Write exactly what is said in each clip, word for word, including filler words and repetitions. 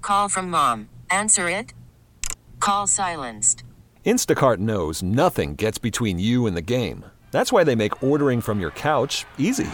Call from mom. Answer it. Call silenced. Instacart knows nothing gets between you and the game. That's why they make ordering from your couch easy.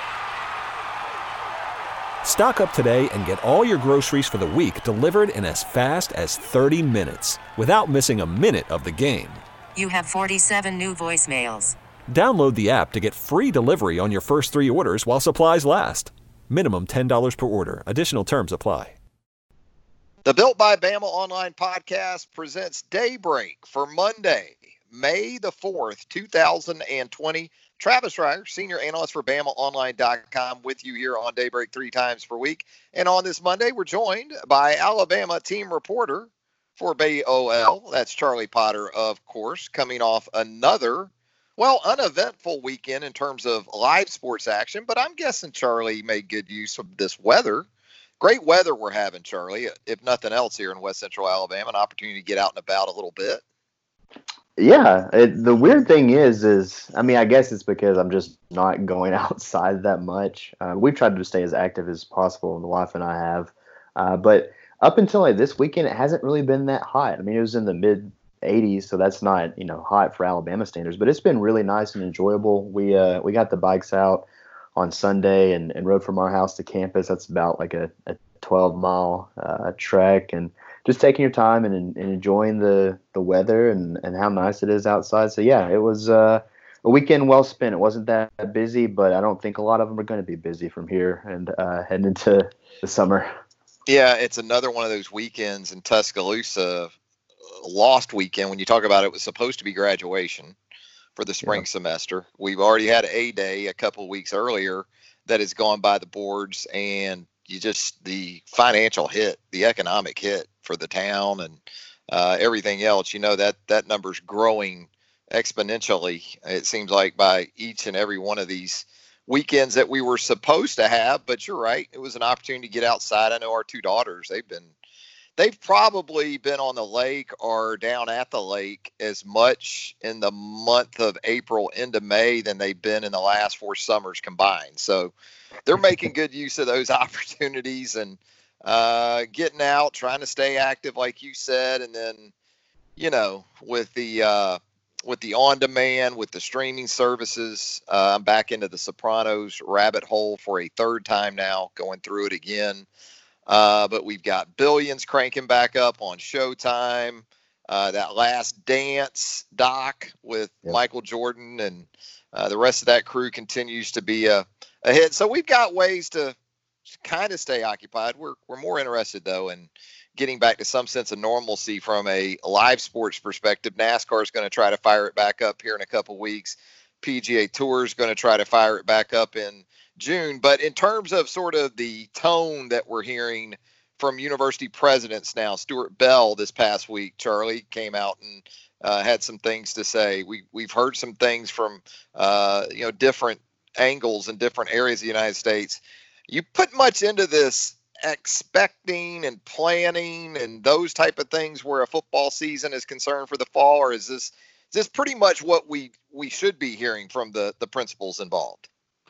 Stock up today and get all your groceries for the week delivered in as fast as thirty minutes without missing a minute of the game. You have forty-seven new voicemails. Download the app to get free delivery on your first three orders while supplies last. Minimum ten dollars per order. Additional terms apply. The Built by Bama Online Podcast presents Daybreak for Monday, May the fourth, two thousand twenty. Travis Reier, Senior Analyst for Bama Online dot com, with you here on Daybreak three times per week. And on this Monday, we're joined by Alabama team reporter for B O L. That's Charlie Potter, of course, coming off another, well, uneventful weekend in terms of live sports action. But I'm guessing Charlie made good use of this weather. Great weather we're having, Charlie, if nothing else here in West Central Alabama, an opportunity to get out and about a little bit. Yeah, it, the weird thing is, is I mean, I guess it's because I'm just not going outside that much. Uh, we've tried to stay as active as possible, and the wife and I have. Uh, but up until like this weekend, it hasn't really been that hot. I mean, it was in the mid eighties, so that's not, you know, hot for Alabama standards. But it's been really nice and enjoyable. We uh, we got the bikes out on Sunday and, and rode from our house to campus. That's about like a, a twelve mile uh, trek, and just taking your time and, and enjoying the, the weather and, and how nice it is outside. So yeah, it was uh, a weekend well spent. It wasn't that busy, but I don't think a lot of them are going to be busy from here and uh, heading into the summer. Yeah, it's another one of those weekends in Tuscaloosa, lost weekend. When you talk about it, it was supposed to be graduation for the spring yeah. semester. We've already had A Day a couple of weeks earlier that has gone by the boards, and you just, the financial hit, the economic hit for the town and uh, everything else, you know, that that number's growing exponentially. It seems like by each and every one of these weekends that we were supposed to have. But you're right, it was an opportunity to get outside. I know our two daughters, they've been They've probably been on the lake or down at the lake as much in the month of April into May than they've been in the last four summers combined. So they're making good use of those opportunities and uh, getting out, trying to stay active, like you said. And then, you know, with the uh, with the on-demand, with the streaming services, uh, I'm back into the Sopranos rabbit hole for a third time now, going through it again. Uh, but we've got Billions cranking back up on Showtime. Uh, that Last Dance doc with yep. Michael Jordan and uh, the rest of that crew continues to be a, a hit. So we've got ways to kind of stay occupied. We're we're more interested, though, in getting back to some sense of normalcy from a live sports perspective. NASCAR is going to try to fire it back up here in a couple weeks. P G A Tour is going to try to fire it back up in June. But in terms of sort of the tone that we're hearing from university presidents now, Stuart Bell this past week, Charlie, came out and uh, had some things to say. We, we've heard some things from, uh, you know, different angles in different areas of the United States. You put much into this expecting and planning and those type of things where a football season is concerned for the fall, or is this, is this pretty much what we, we should be hearing from the, the principals involved?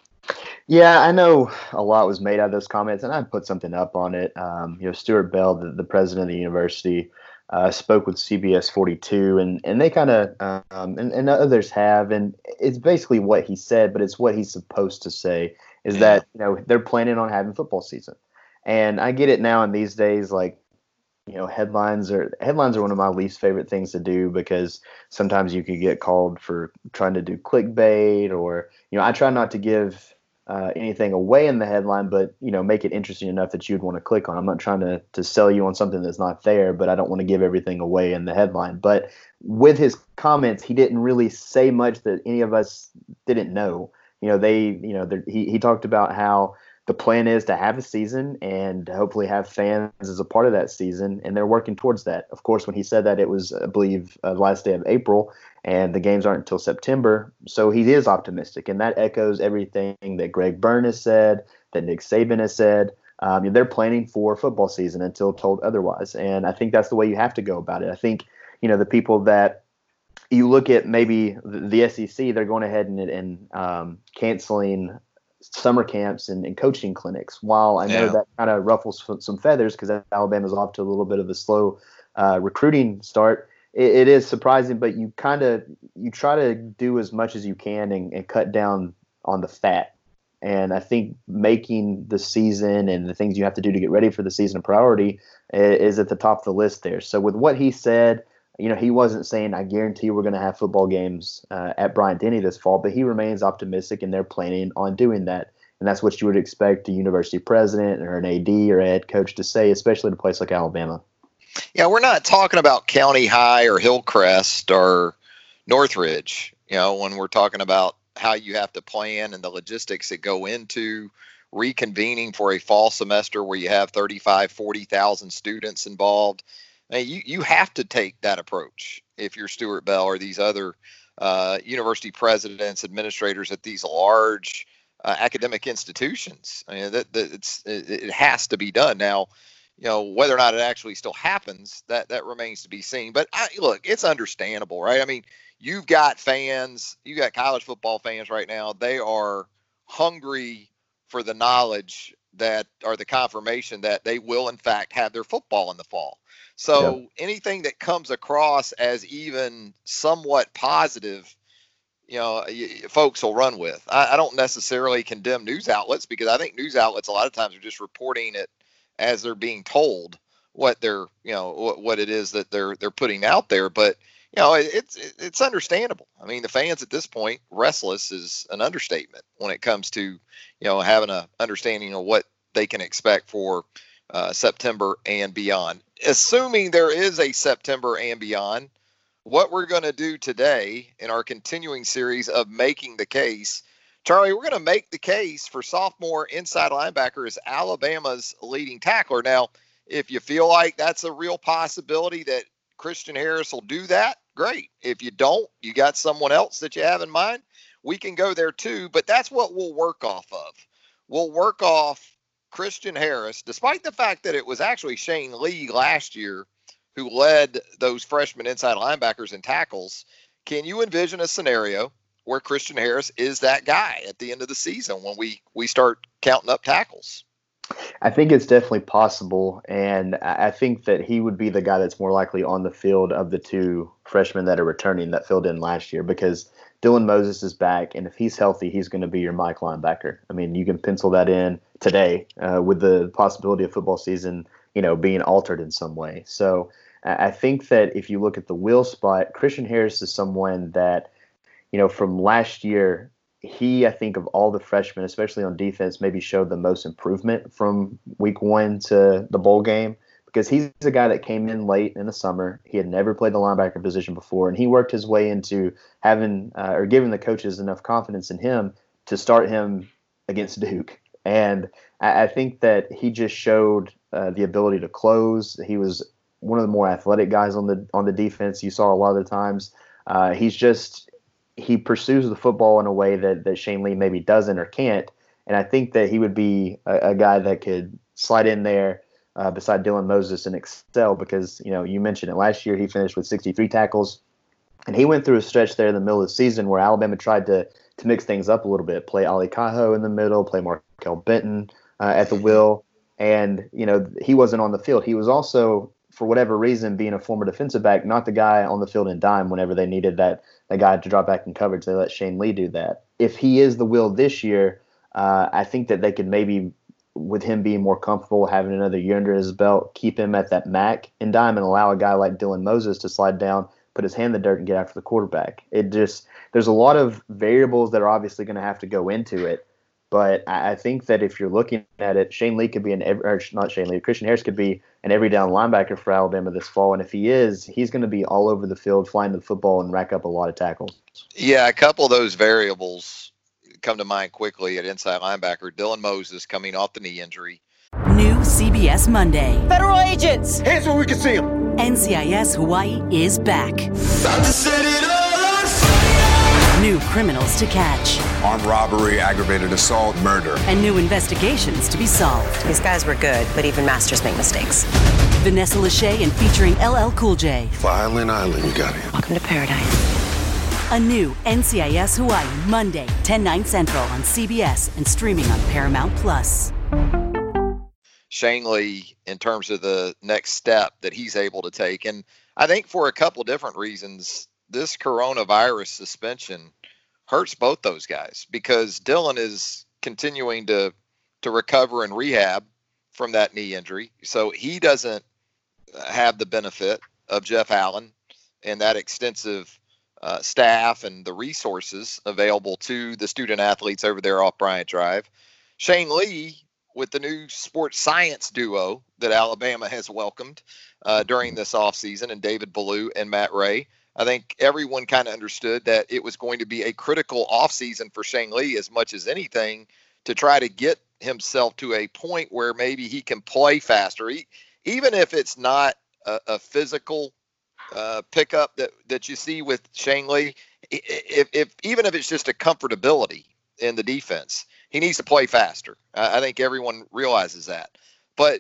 Yeah, I know a lot was made out of those comments, and I put something up on it. Um, you know, Stuart Bell, the, the president of the university, uh, spoke with C B S forty-two, and, and they kind of, um, and, and others have, and it's basically what he said, but it's what he's supposed to say, is yeah. that, you know, they're planning on having football season. And I get it now in these days, like, you know, headlines are headlines are one of my least favorite things to do, because sometimes you could get called for trying to do clickbait, or, you know, I try not to give uh, anything away in the headline, but, you know, make it interesting enough that you'd want to click on. I'm not trying to, to sell you on something that's not there, but I don't want to give everything away in the headline. But with his comments, he didn't really say much that any of us didn't know. You know, they, you know, he, he talked about how the plan is to have a season and hopefully have fans as a part of that season, and they're working towards that. Of course, when he said that, it was, I believe, uh, last day of April, and the games aren't until September. So he is optimistic, and that echoes everything that Greg Byrne has said, that Nick Saban has said. Um, they're planning for football season until told otherwise, and I think that's the way you have to go about it. I think, you know, the people that you look at, maybe the, the S E C, they're going ahead and, and um, canceling summer camps and, and coaching clinics. While I know Yeah. that kind of ruffles some feathers because Alabama's off to a little bit of a slow uh, recruiting start, it, it is surprising. But you kind of you try to do as much as you can and, and cut down on the fat. And I think making the season and the things you have to do to get ready for the season a priority is at the top of the list there. So with what he said, you know, he wasn't saying, I guarantee we're going to have football games uh, at Bryant-Denny this fall, but he remains optimistic and they're planning on doing that. And that's what you would expect a university president or an A D or a head coach to say, especially in a place like Alabama. Yeah, we're not talking about County High or Hillcrest or Northridge, you know, when we're talking about how you have to plan and the logistics that go into reconvening for a fall semester where you have thirty-five, forty thousand students involved. I mean, you, you have to take that approach if you're Stuart Bell or these other uh, university presidents, administrators at these large uh, academic institutions. I mean, that, that it's it, it has to be done. Now, you know, whether or not it actually still happens, that that remains to be seen. But I, look, it's understandable, right? I mean, you've got fans, you got college football fans right now. They are hungry for the knowledge that, or the confirmation that they will in fact have their football in the fall. So yeah. anything that comes across as even somewhat positive, you know, folks will run with. I, I don't necessarily condemn news outlets because I think news outlets a lot of times are just reporting it as they're being told what they're, you know, what, what it is that they're they're putting out there. But you know, it, it's it's understandable. I mean, the fans at this point, restless is an understatement when it comes to, you know, having a understanding of what they can expect for uh, September and beyond. Assuming there is a September and beyond, what we're going to do today in our continuing series of making the case, Charlie, we're going to make the case for sophomore inside linebacker as Alabama's leading tackler. Now, if you feel like that's a real possibility that Christian Harris will do that, great. If you don't, you got someone else that you have in mind, we can go there too. But that's what we'll work off of. We'll work off Christian Harris, despite the fact that it was actually Shane Lee last year who led those freshman inside linebackers and tackles. Can you envision a scenario where Christian Harris is that guy at the end of the season when we, we start counting up tackles? I think it's definitely possible, and I think that he would be the guy that's more likely on the field of the two freshmen that are returning that filled in last year, because Dylan Moses is back, and if he's healthy, he's going to be your Mike linebacker. I mean, you can pencil that in today uh, with the possibility of football season, you know, being altered in some way. So I think that if you look at the will spot, Christian Harris is someone that, you know, from last year, he, I think, of all the freshmen, especially on defense, maybe showed the most improvement from week one to the bowl game, because he's a guy that came in late in the summer. He had never played the linebacker position before, and he worked his way into having uh, or giving the coaches enough confidence in him to start him against Duke. And I, I think that he just showed uh, the ability to close. He was one of the more athletic guys on the on the defense you saw a lot of the times. Uh, he's just he pursues the football in a way that, that Shane Lee maybe doesn't or can't. And I think that he would be a, a guy that could slide in there uh, beside Dylan Moses and excel, because, you know, you mentioned it last year, he finished with sixty-three tackles, and he went through a stretch there in the middle of the season where Alabama tried to, to mix things up a little bit, play Ali Cajo in the middle, play Markel Benton uh, at the will. And, you know, he wasn't on the field. He was also, for whatever reason, being a former defensive back, not the guy on the field in dime whenever they needed that, that guy to drop back in coverage. They let Shane Lee do that. If he is the will this year, uh, I think that they could maybe, with him being more comfortable, having another year under his belt, keep him at that Mac in dime and allow a guy like Dylan Moses to slide down, put his hand in the dirt, and get after the quarterback. It just, there's a lot of variables that are obviously going to have to go into it. But I think that if you're looking at it, Shane Lee could be an every, or not Shane Lee, Christian Harris could be an every down linebacker for Alabama this fall. And if he is, he's going to be all over the field, flying the football and rack up a lot of tackles. Yeah, a couple of those variables come to mind quickly at inside linebacker. Dylan Moses coming off the knee injury. New C B S Monday. Federal agents! Hands where we can see them. N C I S Hawaii is back. About to set it up. New criminals to catch. Armed robbery, aggravated assault, murder. And new investigations to be solved. These guys were good, but even masters make mistakes. Vanessa Lachey and featuring L L Cool J. Violent Island you got here. Welcome to paradise. A new N C I S Hawaii, Monday, ten, nine Central on C B S and streaming on Paramount Plus. Shane Lee, in terms of the next step that he's able to take. And I think for a couple different reasons, this coronavirus suspension hurts both those guys, because Dylan is continuing to, to recover and rehab from that knee injury. So he doesn't have the benefit of Jeff Allen and that extensive uh, staff and the resources available to the student athletes over there off Bryant Drive. Shane Lee, with the new sports science duo that Alabama has welcomed uh, during this offseason, and David Ballou and Matt Ray, I think everyone kind of understood that it was going to be a critical offseason for Shane Lee as much as anything to try to get himself to a point where maybe he can play faster, he, even if it's not a, a physical uh, pickup that, that you see with Shane Lee. If, if even if it's just a comfortability in the defense, he needs to play faster. I, I think everyone realizes that. But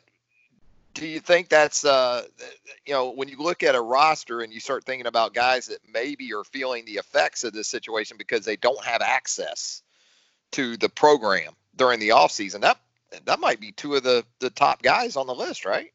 do you think that's, uh, you know, when you look at a roster and you start thinking about guys that maybe are feeling the effects of this situation because they don't have access to the program during the offseason, that that might be two of the, the top guys on the list, right?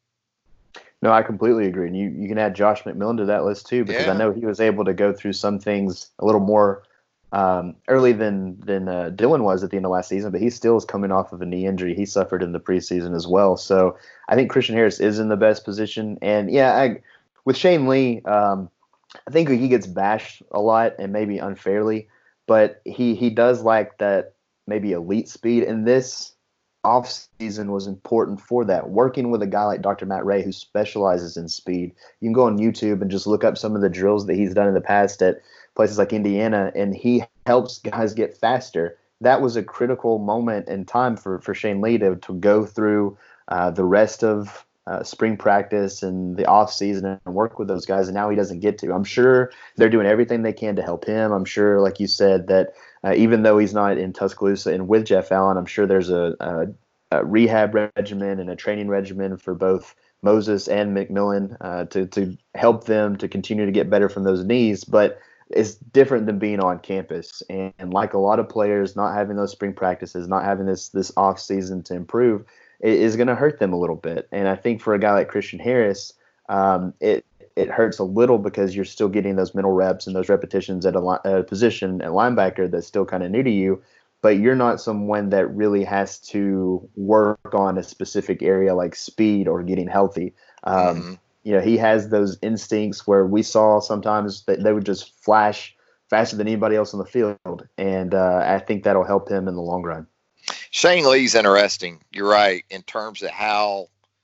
No, I completely agree. And you, you can add Josh McMillan to that list too, because yeah. I know he was able to go through some things a little more um, early than than uh, Dylan was at the end of last season, but he still is coming off of a knee injury he suffered in the preseason as well. So I think Christian Harris is in the best position. And yeah, I, with Shane Lee, um, I think he gets bashed a lot and maybe unfairly, but he, he does like that maybe elite speed. And this offseason was important for that. Working with a guy like Doctor Matt Ray, who specializes in speed. You can go on YouTube and just look up some of the drills that he's done in the past at places like Indiana, and he helps guys get faster. That was a critical moment in time for, for Shane Lee to, to go through uh, the rest of uh, spring practice and the offseason and work with those guys, and now he doesn't get to. I'm sure they're doing everything they can to help him. I'm sure, like you said, that uh, even though he's not in Tuscaloosa and with Jeff Allen, I'm sure there's a, a, a rehab regimen and a training regimen for both Moses and McMillan uh, to, to help them to continue to get better from those knees. But it's different than being on campus. And, and like a lot of players, not having those spring practices, not having this this off season to improve, it is going to hurt them a little bit. And I think for a guy like Christian Harris, um, it it hurts a little because you're still getting those mental reps and those repetitions at a, a position at linebacker that's still kind of new to you. But you're not someone that really has to work on a specific area like speed or getting healthy. Um, mm-hmm. You know, he has those instincts where we saw sometimes that they would just flash faster than anybody else on the field. And uh, I think that'll help him in the long run. Shane Lee's interesting. You're right, in terms of how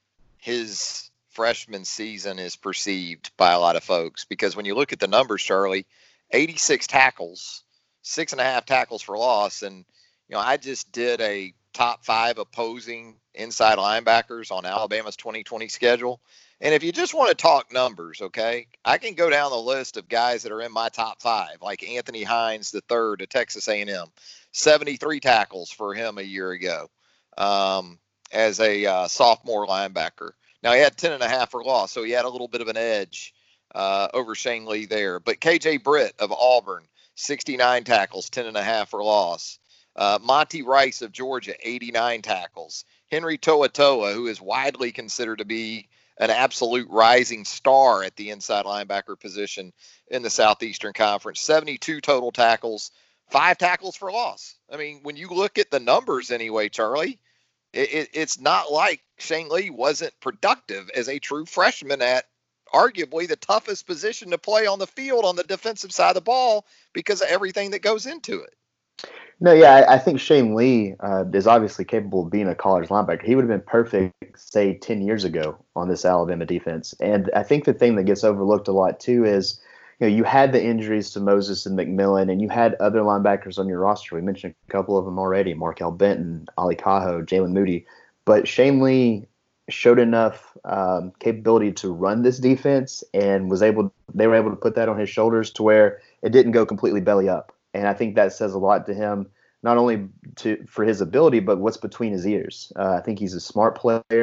his freshman season is perceived by a lot of folks. Because when you look at the numbers, Charlie, eighty-six tackles, six and a half tackles for loss. And, you know, I just did a top five opposing inside linebackers on Alabama's twenty twenty schedule. And if you just want to talk numbers, okay, I can go down the list of guys that are in my top five, like Anthony Hines, the third at Texas A and M, seventy-three tackles for him a year ago um, as a uh, sophomore linebacker. Now, he had ten and a half for loss, so he had a little bit of an edge uh, over Shane Lee there. But K J Britt of Auburn, sixty-nine tackles, ten and a half for loss. Uh, Monty Rice of Georgia, eighty-nine tackles. Henry To'oTo'o, who is widely considered to be an absolute rising star at the inside linebacker position in the Southeastern Conference, seventy-two total tackles, five tackles for loss. I mean, when you look at the numbers anyway, Charlie, it, it, it's not like Shane Lee wasn't productive as a true freshman at arguably the toughest position to play on the field on the defensive side of the ball because of everything that goes into it. No, yeah, I, I think Shane Lee uh, is obviously capable of being a college linebacker. He would have been perfect, say, ten years ago on this Alabama defense. And I think the thing that gets overlooked a lot, too, is, you know, you had the injuries to Moses and McMillan, and you had other linebackers on your roster. We mentioned a couple of them already, Markel Benton, Ali Cajo, Jalen Moody. But Shane Lee showed enough um, capability to run this defense and was able, they were able to put that on his shoulders to where it didn't go completely belly up. And I think that says a lot to him, not only to for his ability, but what's between his ears. Uh, I think he's a smart player.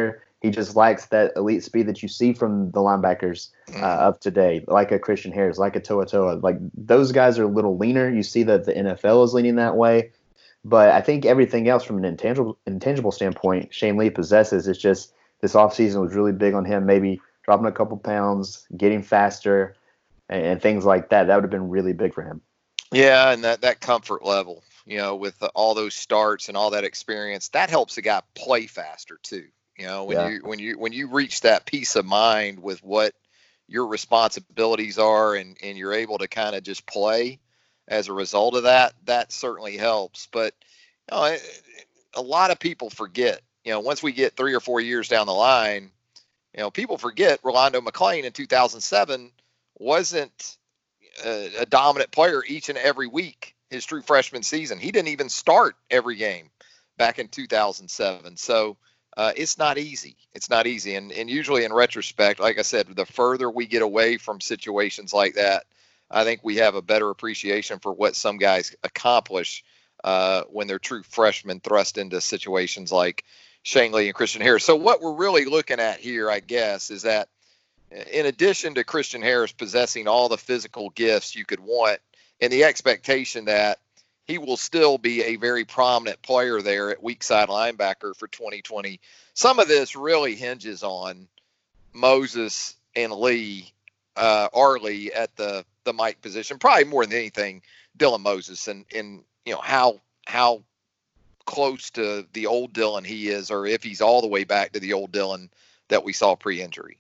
He just lacks that elite speed that you see from the linebackers uh, of today, like a Christian Harris, like a Toa Toa. Like those guys are a little leaner. You see that the N F L is leaning that way. But I think everything else from an intangible intangible standpoint, Shane Lee possesses. It's just this offseason was really big on him, maybe dropping a couple pounds, getting faster, and, and things like that. That would have been really big for him. Yeah, and that, that comfort level, you know, with the, all those starts and all that experience, that helps a guy play faster too. You know, when Yeah. you when you when you reach that peace of mind with what your responsibilities are, and, and you're able to kind of just play as a result of that, that certainly helps. But you know, a lot of people forget. You know, once we get three or four years down the line, you know, people forget Rolando McClain in two thousand seven wasn't a, a dominant player each and every week. His true freshman season, he didn't even start every game back in two thousand seven. So uh, it's not easy. It's not easy. And, and usually in retrospect, like I said, the further we get away from situations like that, I think we have a better appreciation for what some guys accomplish uh, when they're true freshmen thrust into situations like Shane Lee and Christian Harris. So what we're really looking at here, I guess, is that in addition to Christian Harris possessing all the physical gifts you could want, and the expectation that he will still be a very prominent player there at weak side linebacker for twenty twenty. Some of this really hinges on Moses and Lee, uh, Arlie at the, the Mike position, probably more than anything, Dylan Moses, and, and you know, how, how close to the old Dylan he is, or if he's all the way back to the old Dylan that we saw pre-injury.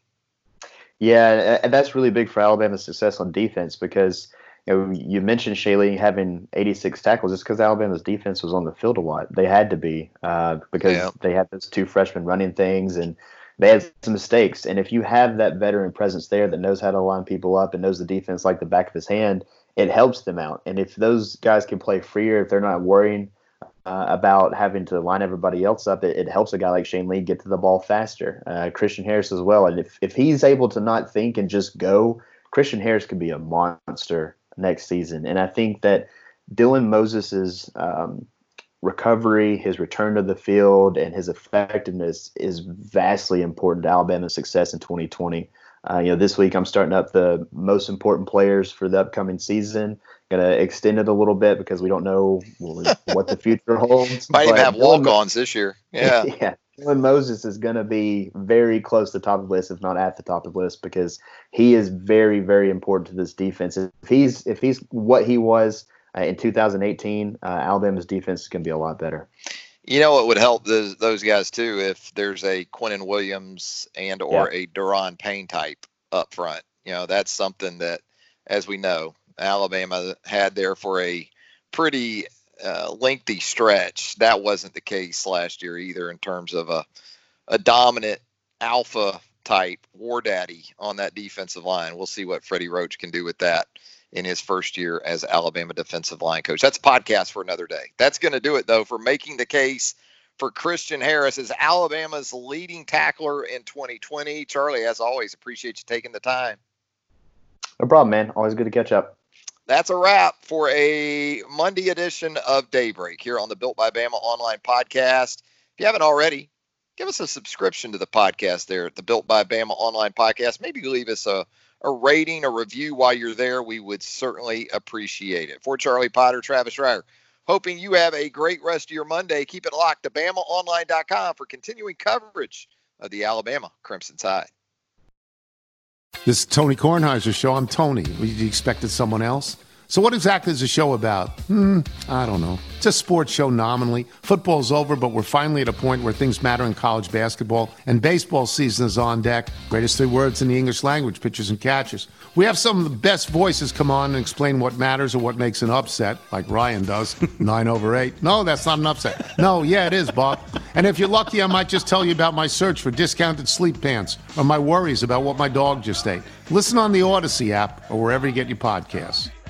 Yeah, and that's really big for Alabama's success on defense because you know, you mentioned Shane Lee having eighty-six tackles. It's because Alabama's defense was on the field a lot. They had to be uh, because Yeah. they had those two freshmen running things, and they had some mistakes. And if you have that veteran presence there that knows how to line people up and knows the defense like the back of his hand, it helps them out. And if those guys can play freer, if they're not worrying uh, about having to line everybody else up, it, it helps a guy like Shane Lee get to the ball faster. Uh, Christian Harris as well. And if, if he's able to not think and just go, Christian Harris could be a monster next season. And I think that Dylan Moses's um, recovery, his return to the field, and his effectiveness is vastly important to Alabama's success in twenty twenty. Uh, you know, this week I'm starting up the most important players for the upcoming season. Going to extend it a little bit because we don't know what the future holds. Might even But have Dylan- walk-ons this year. Yeah. yeah. Dylan Moses is going to be very close to the top of the list, if not at the top of the list, because he is very, very important to this defense. If he's if he's what he was uh, in two thousand eighteen, uh, Alabama's defense is going to be a lot better. You know, it would help those, those guys too if there's a Quinnen Williams and or Yeah. a Daron Payne type up front. You know, that's something that, as we know, Alabama had there for a pretty uh, lengthy stretch. That wasn't the case last year either in terms of a, a dominant alpha type war daddy on that defensive line. We'll see what Freddie Roach can do with that in his first year as Alabama defensive line coach. That's a podcast for another day. That's going to do it, though, for making the case for Christian Harris as Alabama's leading tackler in twenty twenty. Charlie, as always, appreciate you taking the time. No problem, man. Always good to catch up. That's a wrap for a Monday edition of Daybreak here on the Built by Bama online podcast. If you haven't already, give us a subscription to the podcast there at the Built by Bama online podcast. Maybe leave us a, a rating, a review while you're there. We would certainly appreciate it. For Charlie Potter, Travis Schreier, hoping you have a great rest of your Monday. Keep it locked to Bama Online dot com for continuing coverage of the Alabama Crimson Tide. This is Tony Kornheiser's show. I'm Tony. You expected someone else? So what exactly is the show about? Hmm, I don't know. It's a sports show nominally. Football's over, but we're finally at a point where things matter in college basketball, and baseball season is on deck. Greatest three words in the English language, pitchers and catchers. We have some of the best voices come on and explain what matters or what makes an upset, like Ryan does, nine over eight. No, that's not an upset. No, yeah, it is, Bob. And if you're lucky, I might just tell you about my search for discounted sleep pants or my worries about what my dog just ate. Listen on the Odyssey app or wherever you get your podcasts.